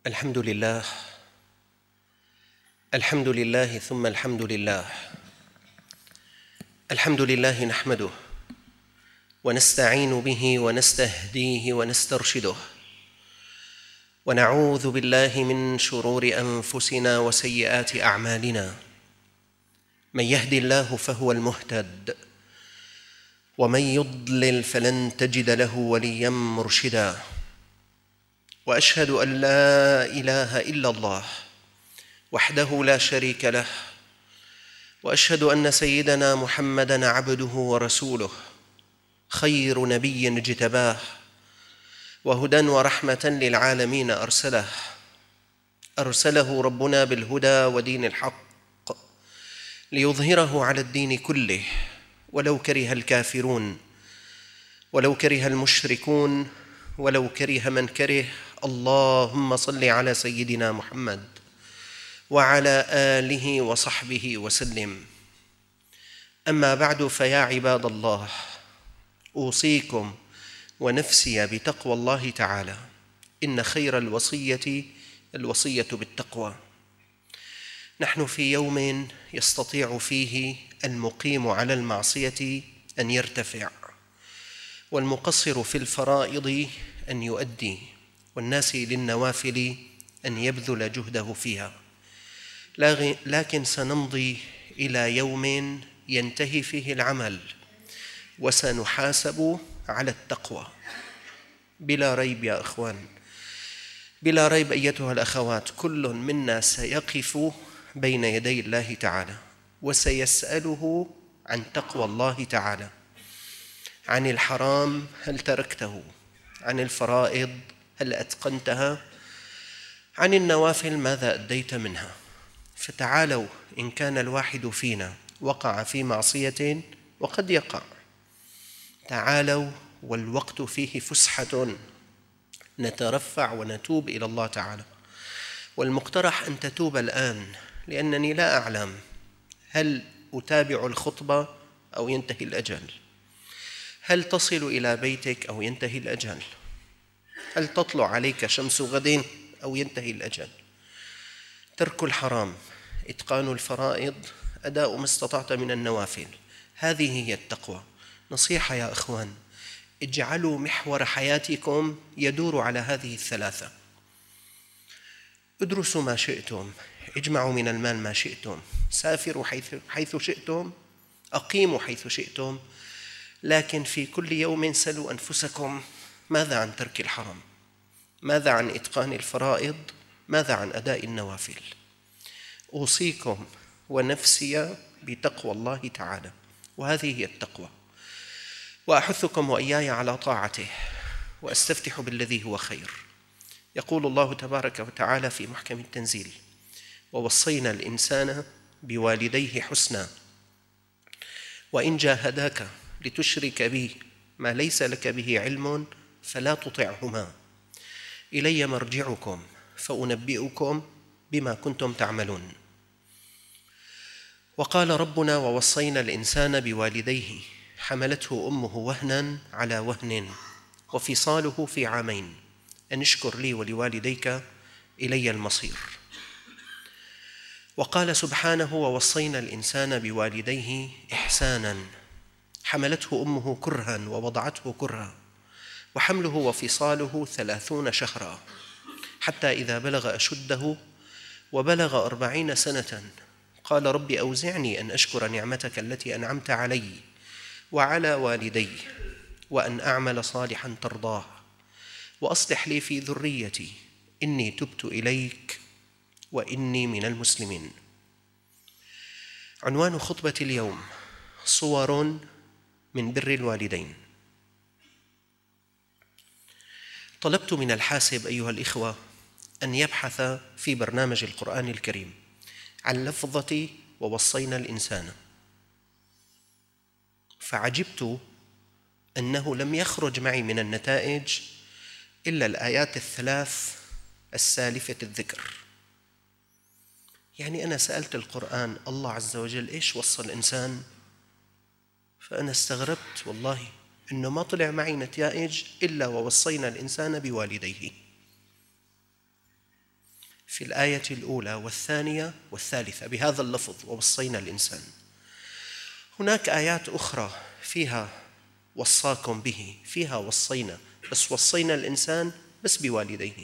الحمد لله. الحمد لله ثم الحمد لله. الحمد لله نحمده ونستعين به ونستهديه ونسترشده، ونعوذ بالله من شرور أنفسنا وسيئات أعمالنا. من يهدي الله فهو المهتد، ومن يضلل فلن تجد له وليا مرشدا. وأشهد أن لا إله إلا الله وحده لا شريك له، وأشهد أن سيدنا محمدًا عبده ورسوله، خير نبي اجتباه، وهدى ورحمة للعالمين أرسله ربنا بالهدى ودين الحق ليظهره على الدين كله، ولو كره الكافرون، ولو كره المشركون، ولو كره من كره. اللهم صل على سيدنا محمد وعلى آله وصحبه وسلم. أما بعد، فيا عباد الله، أوصيكم ونفسي بتقوى الله تعالى. إن خير الوصية بالتقوى. نحن في يوم يستطيع فيه المقيم على المعصية أن يرتفع، والمقصر في الفرائض أن يؤدي، والناسي للنوافل أن يبذل جهده فيها. لكن سنمضي إلى يوم ينتهي فيه العمل، وسنحاسب على التقوى. بلا ريب يا أخوان، بلا ريب أيتها الأخوات، كل منا سيقف بين يدي الله تعالى وسيسأله عن تقوى الله تعالى، عن الحرام هل تركته، عن الفرائض هل أتقنتها، عن النوافل ماذا أديت منها. فتعالوا، إن كان الواحد فينا وقع في معصية، وقد يقع، تعالوا والوقت فيه فسحة نترفع ونتوب إلى الله تعالى. والمقترح أن تتوب الآن، لأنني لا أعلم هل أتابع الخطبة أو ينتهي الأجل، هل تصل إلى بيتك أو ينتهي الأجل، هل تطلع عليك شمس غد أو ينتهي الأجل. ترك الحرام، إتقان الفرائض، أداء ما استطعت من النوافل، هذه هي التقوى. نصيحة يا أخوان، اجعلوا محور حياتكم يدور على هذه الثلاثة. ادرسوا ما شئتم، اجمعوا من المال ما شئتم، سافروا حيث شئتم، أقيموا حيث شئتم، لكن في كل يوم سلوا أنفسكم: ماذا عن ترك الحرام؟ ماذا عن إتقان الفرائض؟ ماذا عن أداء النوافل؟ أوصيكم ونفسي بتقوى الله تعالى، وهذه هي التقوى. وأحثكم وإياي على طاعته، وأستفتح بالذي هو خير. يقول الله تبارك وتعالى في محكم التنزيل: ووصينا الإنسان بوالديه حسنا، وإن جاهداك لتشرك بي ما ليس لك به علم فلا تطعهما، إلي مرجعكم فأنبئكم بما كنتم تعملون. وقال ربنا: ووصينا الإنسان بوالديه حملته أمه وهنا على وهن وفصاله في عامين أن اشكر لي ولوالديك إلي المصير. وقال سبحانه: ووصينا الإنسان بوالديه إحسانا حملته أمه كرها ووضعته كرها وحمله وفصاله 30 شهرا حتى إذا بلغ أشده وبلغ 40 سنة قال: رب أوزعني أن أشكر نعمتك التي أنعمت علي وعلى والدي، وأن أعمل صالحا ترضاه، وأصلح لي في ذريتي، إني تبت إليك وإني من المسلمين. عنوان خطبة اليوم: صور من بر الوالدين. طلبت من الحاسب أيها الإخوة أن يبحث في برنامج القرآن الكريم عن لفظة ووصينا الإنسان، فعجبت أنه لم يخرج معي من النتائج إلا الآيات الثلاث السالفة الذكر. يعني أنا سألت القرآن: الله عز وجل إيش وصى الإنسان؟ فأنا استغربت والله إنه ما طلع معي نتائج إلا ووصينا الإنسان بوالديه. في الآية الأولى والثانية والثالثة بهذا اللفظ ووصينا الإنسان. هناك آيات أخرى فيها وصاكم به، فيها وصينا، بس وصينا الإنسان بس بوالديه.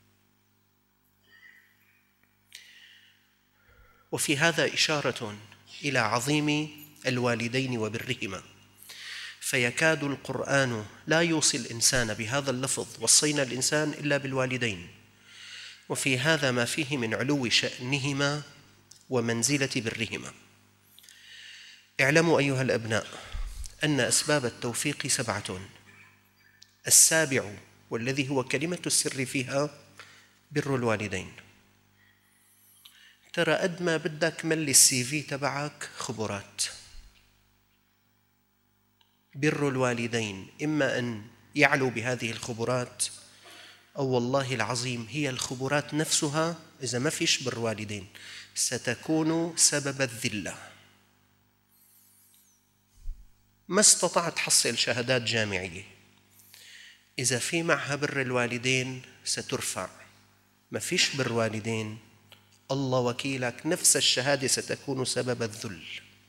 وفي هذا إشارة إلى عظيم الوالدين وبرهما، فيكاد القرآن لا يوصي الإنسان بهذا اللفظ وصينا الإنسان إلا بالوالدين، وفي هذا ما فيه من علو شأنهما ومنزلة برهما. اعلموا أيها الأبناء أن أسباب التوفيق 7، السابع والذي هو كلمة السر فيها بر الوالدين. ترى قد ما بدك ملي CV تبعك خبرات. بر الوالدين إما أن يعلو بهذه الخبرات، أو والله العظيم هي الخبرات نفسها إذا ما فيش بر والدين ستكون سبب الذلة. ما استطعت تحصل شهادات جامعية، إذا في معها بر الوالدين سترفع. ما فيش بر والدين الله وكيلك نفس الشهادة ستكون سبب الذل.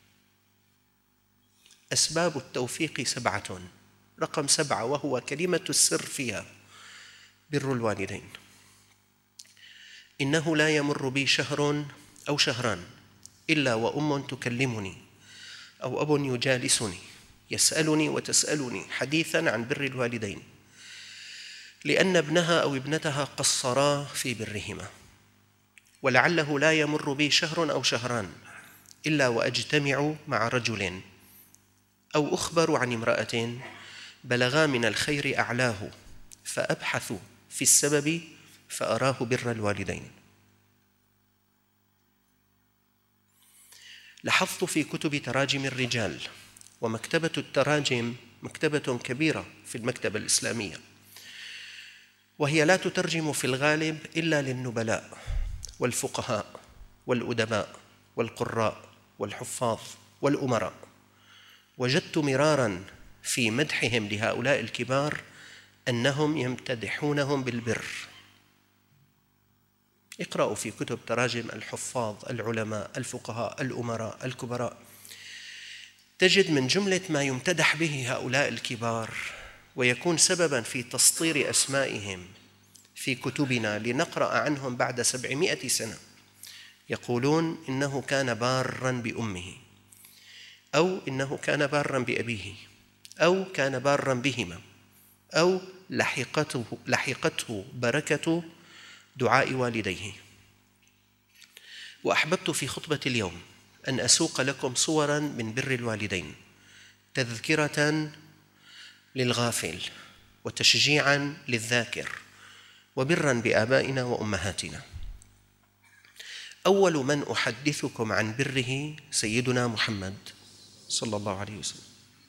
أسباب التوفيق 7، رقم 7 وهو كلمة السر فيها بر الوالدين. إنه لا يمر بي شهر أو شهران إلا وأم تكلمني أو أب يجالسني يسألني وتسألني حديثاً عن بر الوالدين، لأن ابنها أو ابنتها قصرا في برهما. ولعله لا يمر بي شهر أو شهران إلا وأجتمع مع رجل أو أخبر عن امرأة بلغا من الخير أعلاه، فأبحث في السبب فأراه بر الوالدين. لاحظت في كتب تراجم الرجال، ومكتبة التراجم مكتبة كبيرة في المكتبة الإسلامية، وهي لا تترجم في الغالب إلا للنبلاء والفقهاء والأدباء والقراء والحفاظ والأمراء. وجدت مرارا في مدحهم لهؤلاء الكبار أنهم يمتدحونهم بالبر. اقرأوا في كتب تراجم الحفاظ العلماء الفقهاء الأمراء الكبراء، تجد من جملة ما يمتدح به هؤلاء الكبار ويكون سبباً في تسطير أسمائهم في كتبنا لنقرأ عنهم بعد 700 سنة. يقولون إنه كان باراً بأمه، أو إنه كان باراً بأبيه، أو كان باراً بهما، أو لحقته بركة دعاء والديه. وأحببت في خطبة اليوم أن أسوق لكم صوراً من بر الوالدين تذكرة للغافل وتشجيعاً للذاكر وبراً بآبائنا وأمهاتنا. أول من أحدثكم عن بره سيدنا محمد صلى الله عليه وسلم،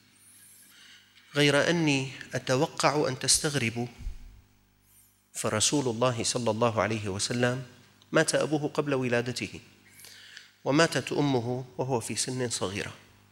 غير أني أتوقع أن تستغربوا، فرسول الله صلى الله عليه وسلم مات أبوه قبل ولادته، وماتت أمه وهو في سن صغيرة،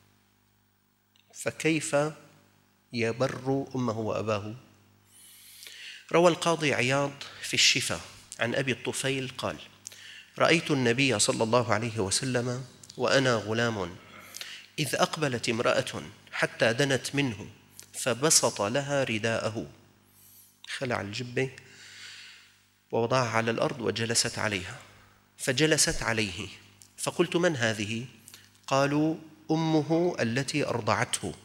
فكيف يبر أمه وأباه؟ روى القاضي عياض في الشفا عن أبي الطفيل قال: رأيت النبي صلى الله عليه وسلم وأنا غلام إذ أقبلت امرأة حتى دنت منه فبسط لها رداءه، خلع الجبة ووضعها على الأرض وجلست عليها، فجلست عليه، فقلت: من هذه؟ قالوا: أمه التي أرضعته،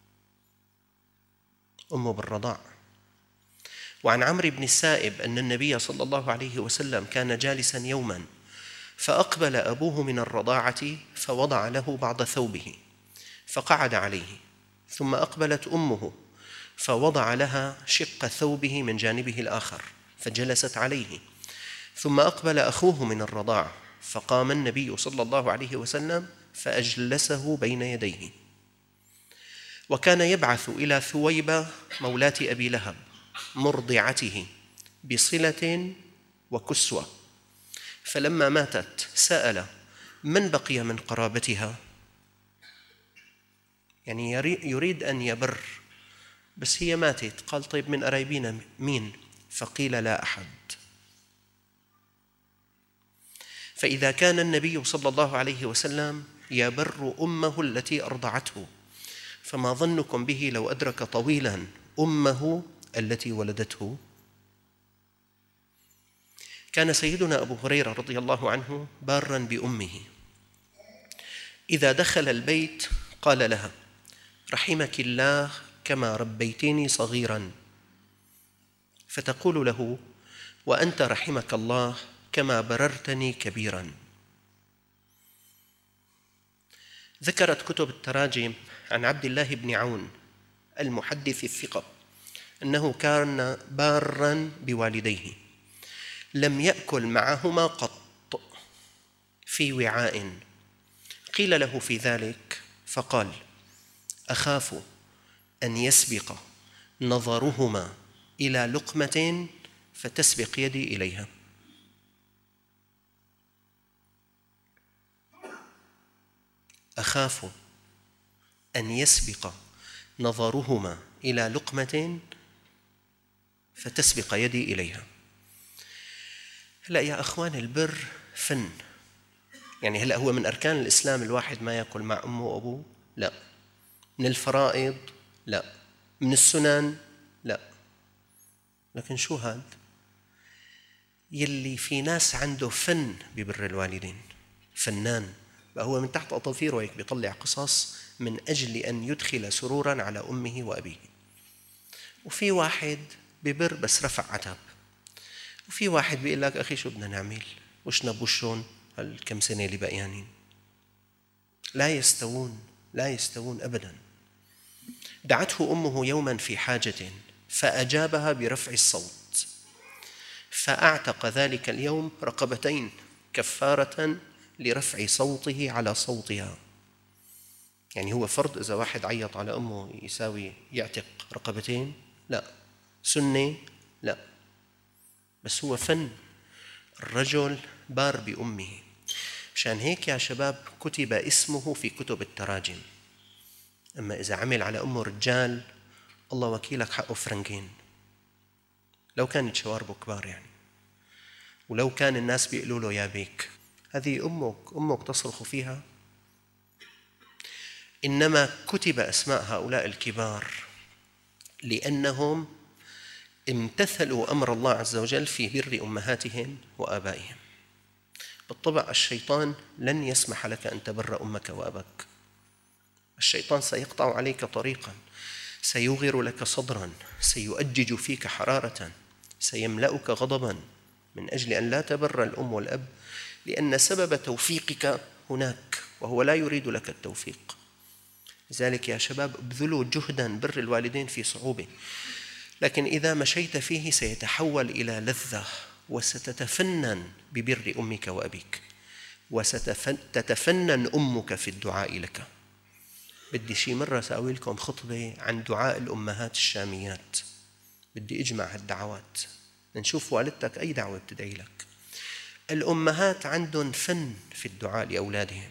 أمه بالرضاع. وعن عمرو بن السائب أن النبي صلى الله عليه وسلم كان جالسا يوما فأقبل أبوه من الرضاعة فوضع له بعض ثوبه فقعد عليه، ثم أقبلت أمه فوضع لها شق ثوبه من جانبه الآخر فجلست عليه، ثم أقبل أخوه من الرضاعة فقام النبي صلى الله عليه وسلم فأجلسه بين يديه. وكان يبعث إلى ثويبة مولاة أبي لهب مرضعته بصلة وكسوة، فلما ماتت سأل: من بقي من قرابتها؟ يعني يريد أن يبر، بس هي ماتت. قال: طيب من قرايبنا مين؟ فقيل: لا أحد. فإذا كان النبي صلى الله عليه وسلم يبر أمه التي أرضعته، فما ظنكم به لو أدرك طويلا أمه التي ولدته؟ كان سيدنا أبو هريرة رضي الله عنه بارا بأمه، إذا دخل البيت قال لها: رحمك الله كما ربيتني صغيرا، فتقول له: وأنت رحمك الله كما بررتني كبيرا. ذكرت كتب التراجم عن عبد الله بن عون المحدث الثقة أنه كان بارا بوالديه، لم يأكل معهما قط في وعاء. قيل له في ذلك فقال: أخاف أن يسبق نظرهما إلى لقمة فتسبق يدي إليها. أخاف أن يسبق نظرهما إلى لقمة فتسبق يدي إليها. هلأ يا أخوان، البر فن، يعني هلأ هو من أركان الإسلام الواحد ما يأكل مع أمه وأبوه؟ لا. من الفرائض؟ لا. من السنن؟ لا. لكن شو هاد؟ يلي في ناس عنده فن ببر الوالدين، فنان، فهو من تحت أظافيره هيك بيطلع قصص من أجل أن يدخل سرورا على أمه وأبيه. وفي واحد ببر بس رفع عتاب، وفي واحد بيقول لك: أخي شو بدنا نعمل؟ وش نبوشون هالكم سنة اللي بقيانين؟ لا يستوون، لا يستوون أبدا. دعته أمه يوما في حاجة فأجابها برفع الصوت، فأعتق ذلك اليوم رقبتين كفارة لرفع صوته على صوتها. يعني هو فرض إذا واحد عيط على أمه يساوي يعتق رقبتين؟ لا. سنة؟ لا. بس هو فن، الرجل بار بأمه. مشان هيك يا شباب كتب اسمه في كتب التراجم. أما إذا عمل على أمه رجال، الله وكيلك حقه فرنكين، لو كانت شواربه كبار يعني، ولو كان الناس بيقولوا له يا بيك. هذه أمك تصرخ فيها. إنما كتب أسماء هؤلاء الكبار لأنهم امتثلوا أمر الله عز وجل في بر أمهاتهم وآبائهم. بالطبع الشيطان لن يسمح لك أن تبر أمك وأباك. الشيطان سيقطع عليك طريقا، سيغر لك صدرا، سيؤجج فيك حرارة، سيملأك غضبا من أجل أن لا تبر الأم والأب، لأن سبب توفيقك هناك وهو لا يريد لك التوفيق. لذلك يا شباب ابذلوا جهدا بر الوالدين في صعوبة، لكن إذا مشيت فيه سيتحول إلى لذة، وستتفنن ببر أمك وأبيك، وستتفنن أمك في الدعاء لك. بدي شي مرة سأوي لكم خطبة عن دعاء الأمهات الشاميات، بدي أجمع هالدعوات نشوف والدتك أي دعوة بتدعي لك. الأمهات عندهم فن في الدعاء لأولادهم،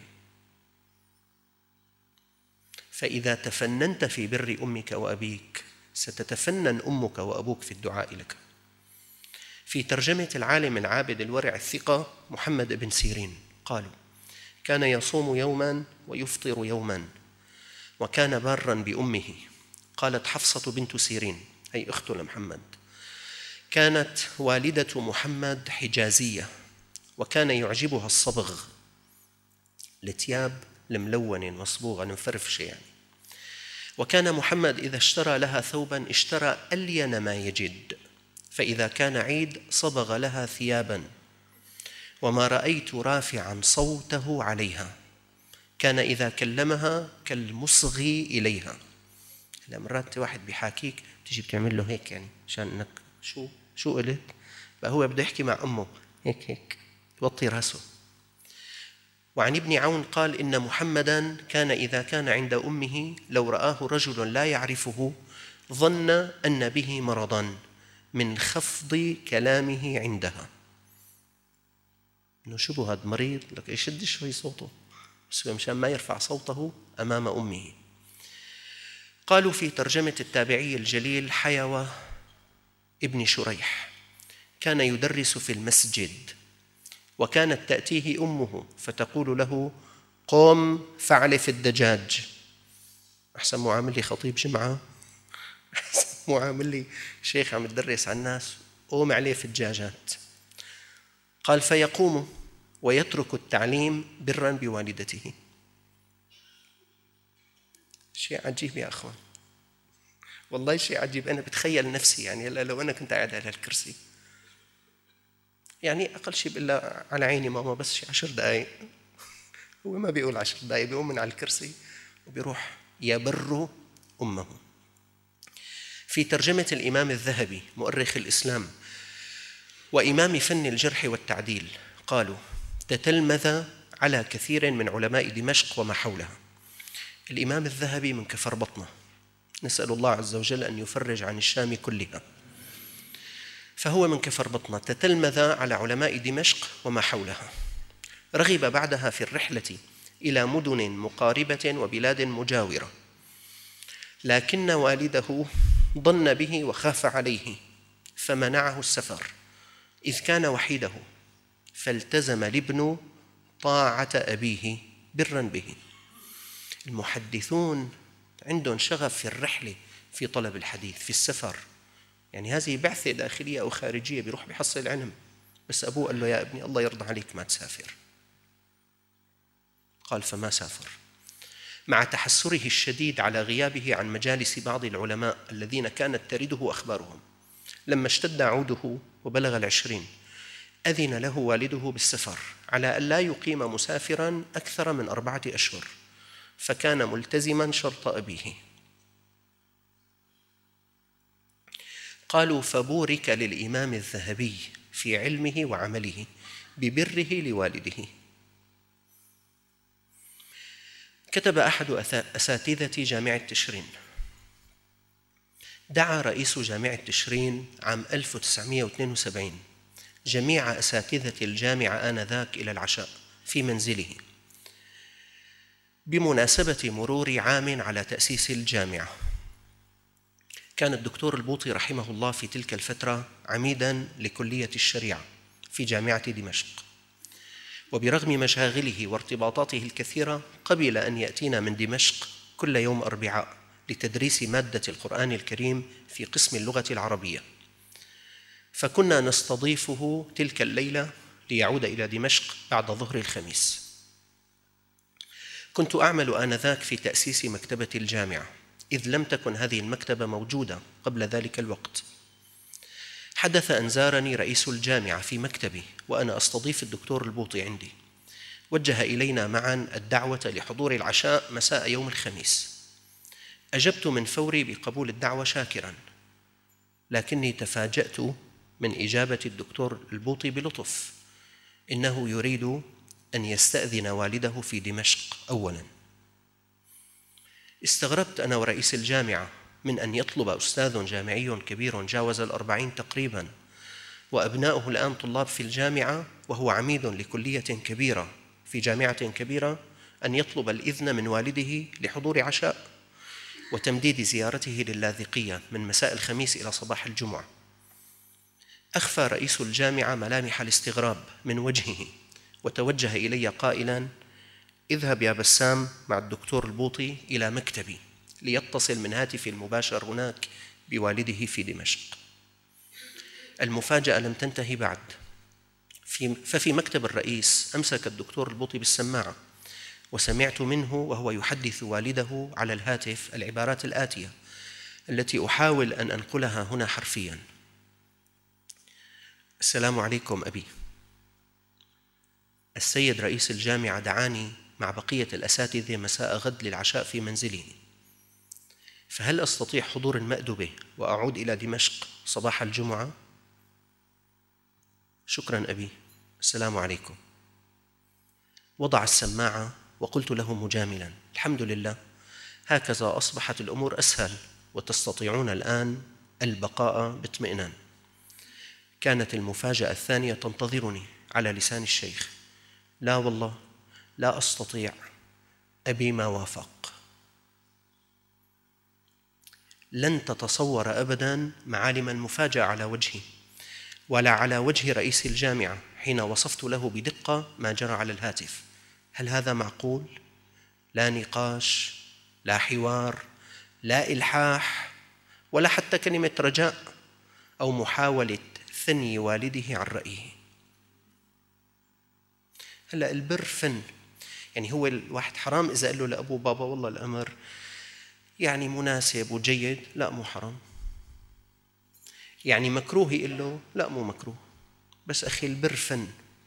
فإذا تفننت في بر أمك وأبيك ستتفنن أمك وأبوك في الدعاء لك. في ترجمة العالم العابد الورع الثقة محمد بن سيرين قالوا: كان يصوم يوما ويفطر يوما، وكان بارا بأمه. قالت حفصة بنت سيرين أي أخت لمحمد: كانت والدة محمد حجازية، وكان يعجبها الصبغ، الثياب الملونة المصبوغة المفرفشة يعني. وكان محمد إذا اشترى لها ثوبا اشترى ألين ما يجد، فإذا كان عيد صبغ لها ثيابا، وما رأيت رافعا صوته عليها، كان إذا كلمها كالمصغي إليها. مرات واحد بيحاكيك تيجي بتعمل له هيك يعني عشان انك شو قلت، فهو بده يحكي مع امه هيك يوطي راسه. وعن ابن عون قال: إن محمدا كان إذا كان عند أمه لو رآه رجل لا يعرفه ظن أن به مرضا من خفض كلامه عندها. إنه شو هذا مريض؟ لك يشد شوي صوته، بس مشان ما يرفع صوته أمام أمه. قالوا في ترجمة التابعي الجليل حيوة ابن شريح: كان يدرس في المسجد، وكانت تأتيه أمه فتقول له: قم فاعلف الدجاج. أحسن مو عامل لي خطيب جمعة، أحسن مو عامل لي شيخ عم يدرس على الناس، قوم عليف الدجاجات. قال: فيقوم ويترك التعليم برا بوالدته. شيء عجيب يا أخوان، والله شيء عجيب. أنا بتخيل نفسي يعني لو أنا كنت قاعد على الكرسي، يعني أقل شيء بقول لها: على عيني ماما، بس شي 10 دقايق. هو ما بيقول 10 دقايق، بيقوم من على الكرسي وبيروح يبر أمه. في ترجمة الإمام الذهبي مؤرخ الإسلام وإمام فن الجرح والتعديل قالوا: تتلمذ على كثير من علماء دمشق وما حولها. الإمام الذهبي من كفر بطنه، نسأل الله عز وجل أن يفرج عن الشام كلها، فهو من كفر بطنه. تتلمذ على علماء دمشق وما حولها. رغب بعدها في الرحلة إلى مدن مقاربة وبلاد مجاورة، لكن والده ضن به وخاف عليه فمنعه السفر، إذ كان وحيده، فالتزم الابن طاعة أبيه برا به. المحدثون عندهم شغف في الرحلة، في طلب الحديث، في السفر، يعني هذه بعثة داخلية أو خارجية، بيروح بيحصل علم، بس أبوه قال له: يا ابني الله يرضى عليك ما تسافر. قال: فما سافر، مع تحسره الشديد على غيابه عن مجالس بعض العلماء الذين كانت ترده أخبارهم. لما اشتد عوده وبلغ 20 أذن له والده بالسفر على أن لا يقيم مسافرا أكثر من 4 أشهر، فكان ملتزما شرط أبيه. قالوا: فبورك للإمام الذهبي في علمه وعمله ببره لوالده. كتب أحد أساتذة جامعة تشرين: دعا رئيس جامعة تشرين عام 1972 جميع أساتذة الجامعة آنذاك إلى العشاء في منزله بمناسبة مرور عام على تأسيس الجامعة. كان الدكتور البوطي رحمه الله في تلك الفترة عميداً لكلية الشريعة في جامعة دمشق، وبرغم مشاغله وارتباطاته الكثيرة قبل أن يأتينا من دمشق كل يوم أربعاء لتدريس مادة القرآن الكريم في قسم اللغة العربية، فكنا نستضيفه تلك الليلة ليعود إلى دمشق بعد ظهر الخميس. كنت أعمل آنذاك في تأسيس مكتبة الجامعة، إذ لم تكن هذه المكتبة موجودة قبل ذلك الوقت. حدث أن زارني رئيس الجامعة في مكتبي وأنا أستضيف الدكتور البوطي عندي، وجه إلينا معا الدعوة لحضور العشاء مساء يوم الخميس. أجبت من فوري بقبول الدعوة شاكرا، لكني تفاجأت من إجابة الدكتور البوطي بلطف: إنه يريد أن يستأذن والده في دمشق أولا. استغربت أنا ورئيس الجامعة من أن يطلب أستاذ جامعي كبير جاوز 40 تقريبا وأبناؤه الآن طلاب في الجامعة وهو عميد لكلية كبيرة في جامعة كبيرة أن يطلب الإذن من والده لحضور عشاء وتمديد زيارته للاذقية من مساء الخميس إلى صباح الجمعة. أخفى رئيس الجامعة ملامح الاستغراب من وجهه وتوجه إلي قائلا: اذهب يا بسام مع الدكتور البوطي إلى مكتبي ليتصل من هاتفي المباشر هناك بوالده في دمشق. المفاجأة لم تنتهي بعد، ففي مكتب الرئيس أمسك الدكتور البوطي بالسماعة وسمعت منه وهو يحدث والده على الهاتف العبارات الآتية التي أحاول أن أنقلها هنا حرفياً: السلام عليكم أبي، السيد رئيس الجامعة دعاني مع بقية الأساتذة مساء غد للعشاء في منزله، فهل أستطيع حضور المأدبة وأعود إلى دمشق صباح الجمعة؟ شكراً أبي، السلام عليكم. وضع السماعة وقلت له مجاملاً: الحمد لله، هكذا أصبحت الأمور أسهل وتستطيعون الآن البقاء باطمئنان. كانت المفاجأة الثانية تنتظرني على لسان الشيخ: لا والله لا أستطيع، أبي ما وافق. لن تتصور أبداً معالم المفاجأة على وجهي ولا على وجه رئيس الجامعة حين وصفت له بدقة ما جرى على الهاتف. هل هذا معقول؟ لا نقاش، لا حوار، لا إلحاح، ولا حتى كلمة رجاء أو محاولة ثني والده عن رأيه. هلأ البر فن، يعني هو الواحد حرام إذا قال له لأبو بابا والله الأمر يعني مناسب وجيد؟ لا مو حرام. يعني مكروه يقول له؟ لا مو مكروه. بس أخي البر فن.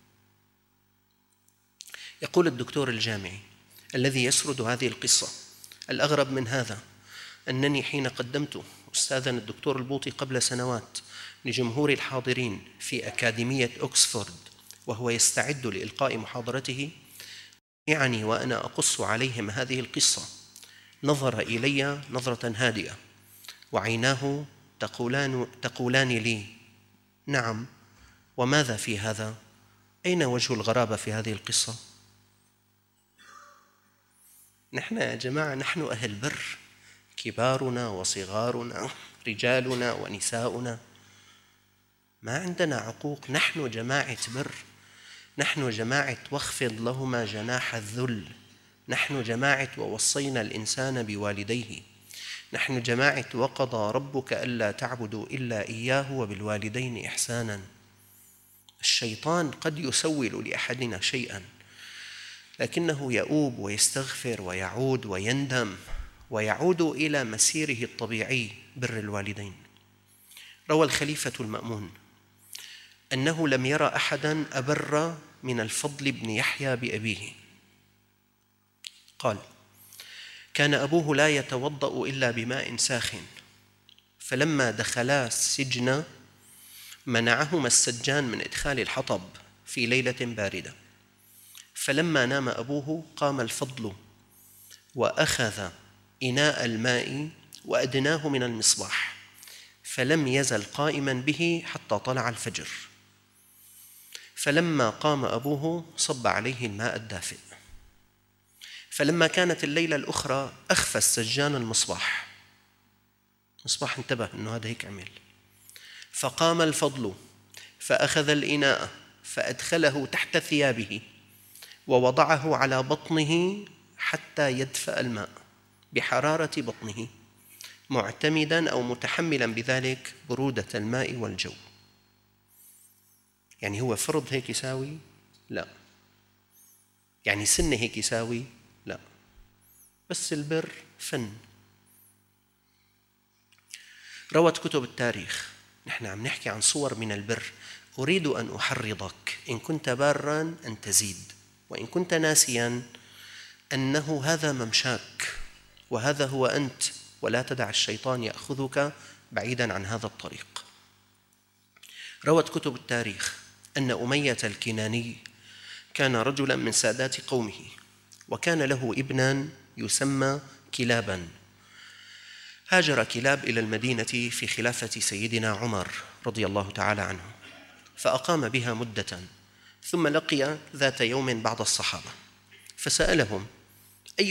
يقول الدكتور الجامعي الذي يسرد هذه القصة: الأغرب من هذا أنني حين قدمت أستاذنا الدكتور البوطي قبل سنوات لجمهور الحاضرين في أكاديمية أكسفورد وهو يستعد لإلقاء محاضرته، يعني وأنا أقص عليهم هذه القصة، نظر إلي نظرة هادئة وعيناه تقولان لي: نعم، وماذا في هذا؟ أين وجه الغرابة في هذه القصة؟ نحن يا جماعة نحن أهل بر، كبارنا وصغارنا، رجالنا ونساؤنا، ما عندنا عقوق. نحن جماعة بر، نحن جماعة واخفض لهما جناح الذل، نحن جماعة ووصينا الإنسان بوالديه، نحن جماعة وقضى ربك ألا تعبدوا إلا إياه وبالوالدين إحسانا. الشيطان قد يسول لأحدنا شيئا لكنه يؤوب ويستغفر ويعود ويندم ويعود إلى مسيره الطبيعي بر الوالدين. روى الخليفة المأمون أنه لم يرى أحدا أبر من الفضل بن يحيى بأبيه. قال: كان أبوه لا يتوضأ إلا بماء ساخن، فلما دخلا السجن منعهما السجان من إدخال الحطب في ليلة باردة، فلما نام أبوه قام الفضل وأخذ إناء الماء وأدناه من المصباح، فلم يزل قائما به حتى طلع الفجر، فلما قام أبوه صب عليه الماء الدافئ، فلما كانت الليلة الأخرى أخفى السجان المصباح انتبه أنه هذا هيك عمل، فقام الفضل فأخذ الإناء فأدخله تحت ثيابه ووضعه على بطنه حتى يدفأ الماء بحرارة بطنه، معتمدا أو متحملا بذلك برودة الماء والجو. يعني هو فرض هيك يساوي؟ لا. يعني سنة هيك يساوي؟ لا. بس البر فن. روت كتب التاريخ، نحن عم نحكي عن صور من البر. أريد أن أحرضك إن كنت باراً أن تزيد، وإن كنت ناسياً أنه هذا ممشاك وهذا هو أنت، ولا تدع الشيطان يأخذك بعيداً عن هذا الطريق. روت كتب التاريخ أن أمية الكناني كان رجلاً من سادات قومه، وكان له ابناً يسمى كلاباً. هاجر كلاب إلى المدينة في خلافة سيدنا عمر رضي الله تعالى عنه، فأقام بها مدة، ثم لقي ذات يوم بعض الصحابة فسألهم: أي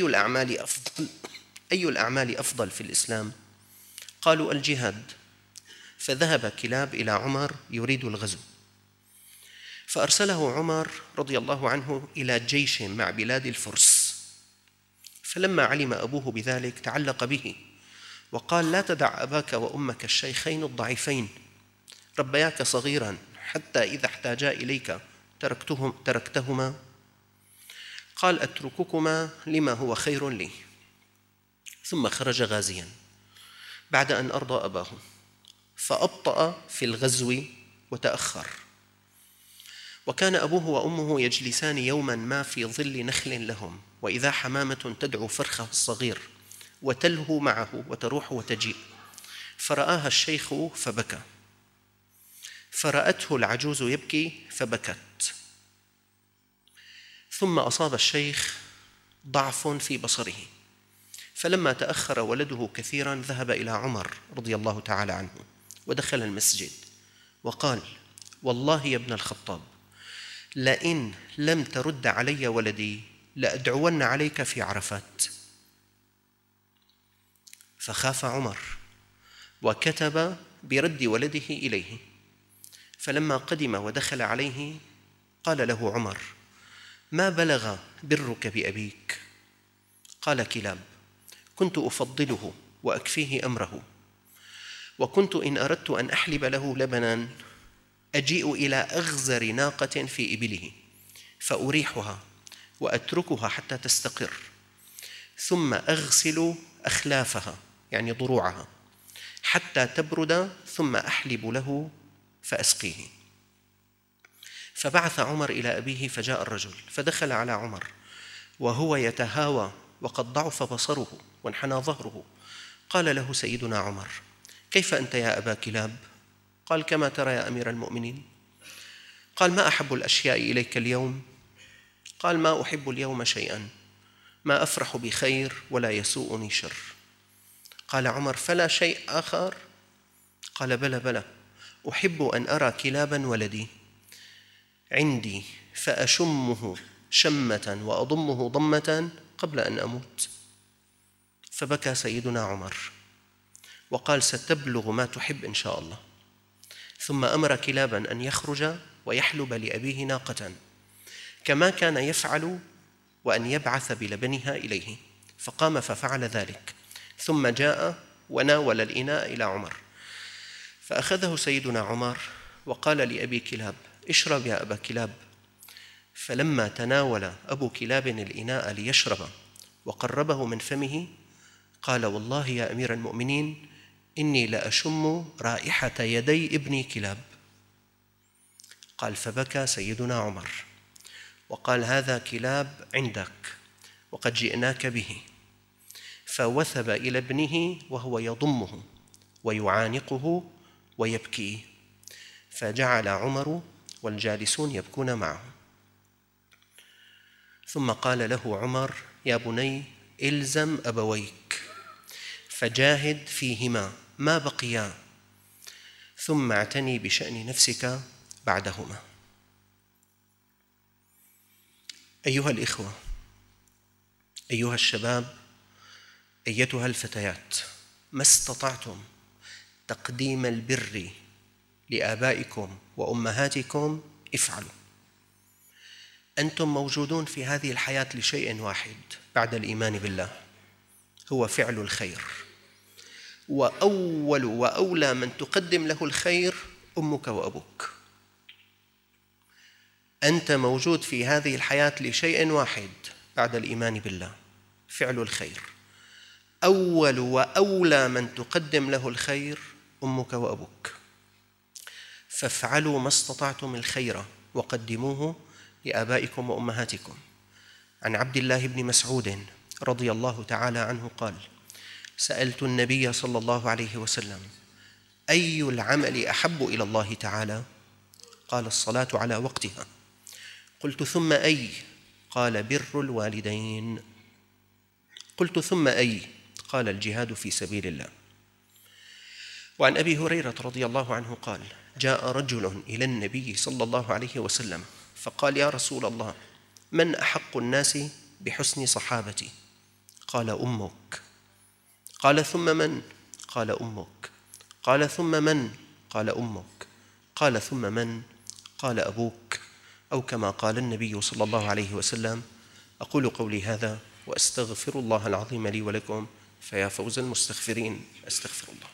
الأعمال أفضل في الإسلام؟ قالوا: الجهاد. فذهب كلاب إلى عمر يريد الغزو، فأرسله عمر رضي الله عنه إلى جيش مع بلاد الفرس، فلما علم أبوه بذلك تعلق به وقال: لا تدع أباك وأمك الشيخين الضعيفين ربياك صغيرا حتى إذا احتاجا إليك تركتهما. قال: أترككما لما هو خير لي. ثم خرج غازيا بعد أن أرضى أباه، فأبطأ في الغزو وتأخر، وكان أبوه وأمه يجلسان يوما ما في ظل نخل لهم، وإذا حمامة تدعو فرخه الصغير وتلهو معه وتروح وتجيء، فرآها الشيخ فبكى، فرأته العجوز يبكي فبكت، ثم أصاب الشيخ ضعف في بصره، فلما تأخر ولده كثيرا ذهب إلى عمر رضي الله تعالى عنه ودخل المسجد وقال: والله يا ابن الخطاب، لئن لم ترد علي ولدي لأدعون عليك في عرفات. فخاف عمر وكتب برد ولده إليه، فلما قدم ودخل عليه قال له عمر: ما بلغ برك بأبيك؟ قال كلاب: كنت أفضله وأكفيه أمره، وكنت إن أردت أن أحلب له لبنا أجيء إلى أغزر ناقة في إبله فأريحها وأتركها حتى تستقر، ثم أغسل أخلافها يعني ضروعها حتى تبرد، ثم أحلب له فأسقيه. فبعث عمر إلى أبيه فجاء الرجل فدخل على عمر وهو يتهاوى وقد ضعف بصره وانحنى ظهره. قال له سيدنا عمر: كيف أنت يا أبا كلاب؟ قال: كما ترى يا أمير المؤمنين. قال: ما أحب الأشياء إليك اليوم؟ قال: ما أحب اليوم شيئا، ما أفرح بخير ولا يسوءني شر. قال عمر: فلا شيء آخر؟ قال: بلى بلى، أحب أن أرى كلابا ولدي عندي فأشمه شمة وأضمه ضمة قبل أن أموت. فبكى سيدنا عمر وقال: ستبلغ ما تحب إن شاء الله. ثم أمر كلابا أن يخرج ويحلب لأبيه ناقة كما كان يفعل، وأن يبعث بلبنها إليه. فقام ففعل ذلك، ثم جاء وناول الإناء إلى عمر، فأخذه سيدنا عمر وقال لأبي كلاب: اشرب يا أبا كلاب. فلما تناول أبو كلاب الإناء ليشرب وقربه من فمه قال: والله يا أمير المؤمنين إني لأشم رائحة يدي ابني كلاب. قال: فبكى سيدنا عمر وقال: هذا كلاب عندك وقد جئناك به. فوثب إلى ابنه وهو يضمه ويعانقه ويبكي، فجعل عمر والجالسون يبكون معه. ثم قال له عمر: يا بني إلزم أبويك فجاهد فيهما ما بقيا، ثم اعتني بشأن نفسك بعدهما. أيها الإخوة، أيها الشباب، أيتها الفتيات، ما استطعتم تقديم البر لآبائكم وأمهاتكم افعلوا. أنتم موجودون في هذه الحياة لشيء واحد بعد الإيمان بالله، هو فعل الخير، وأول وأولى من تقدم له الخير أمك وأبوك. أنت موجود في هذه الحياة لشيء واحد بعد الإيمان بالله، فعل الخير. أول وأولى من تقدم له الخير أمك وأبوك، فافعلوا ما استطعتم الخير وقدموه لآبائكم وأمهاتكم. عن عبد الله بن مسعود رضي الله تعالى عنه قال: سألت النبي صلى الله عليه وسلم: أي العمل أحب إلى الله تعالى؟ قال: الصلاة على وقتها. قلت: ثم أي؟ قال: بر الوالدين. قلت: ثم أي؟ قال: الجهاد في سبيل الله. وعن أبي هريرة رضي الله عنه قال: جاء رجل إلى النبي صلى الله عليه وسلم فقال: يا رسول الله، من أحق الناس بحسن صحابتي؟ قال: أمك. قال: ثم من؟ قال: أمك. قال: ثم من؟ قال: أمك. قال: ثم من؟ قال: أبوك، أو كما قال النبي صلى الله عليه وسلم. أقول قولي هذا وأستغفر الله العظيم لي ولكم، فيا فوز المستغفرين. أستغفر الله.